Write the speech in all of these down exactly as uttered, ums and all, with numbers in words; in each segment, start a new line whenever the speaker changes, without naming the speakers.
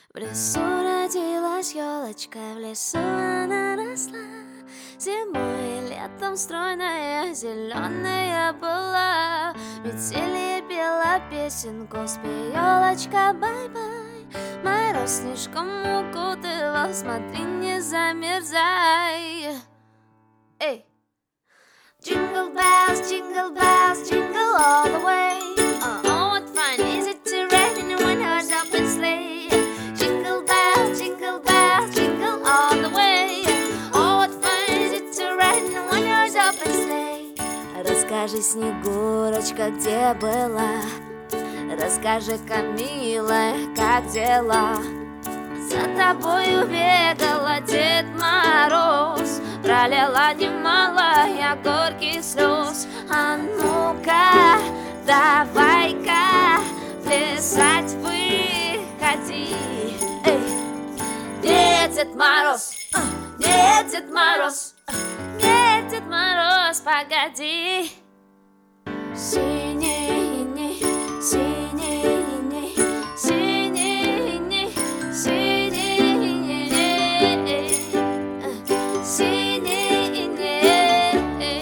В лесу родилась елочка, в лесу она росла. Зимой и летом стройная, зеленая была. Веселье пела песенку, спей, елочка, бай-бай. Мороз снежком укутывал, смотри, не замерзай. Эй! Jingle bells, jingle bells, jingle all the way. Uh, oh, what fun is it to ride in a one-horse open sleigh? Jingle bells, jingle bells, jingle all the way. Oh, what fun is it to ride in a one-horse open sleigh? Расскажи, Снегурочка, где была? Расскажи-ка, милая, как дела? За тобою бегала Дед Мороз, пролила немало я горьких слез. А ну-ка, давай-ка плясать выходи. Эй! Нет, Дед Мороз, нет, Дед Мороз, нет, Дед Мороз, погоди. Синий иней, синий иней, синий иней, синий иней, синий иней.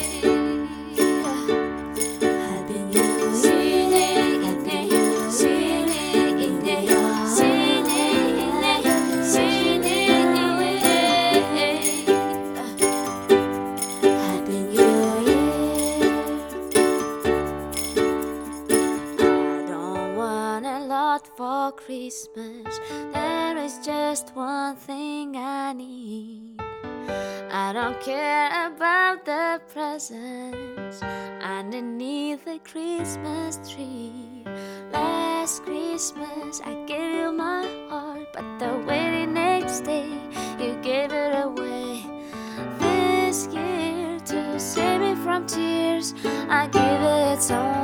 Happy New Year. Синий иней, синий иней, синий иней, синий иней. Happy New Year. I don't want a lot for Christmas. There is just one thing I need. I don't care about the presents underneath the Christmas tree. Last Christmas I gave you my heart, but the very next day you gave it away. This year, to save me from tears, I give it so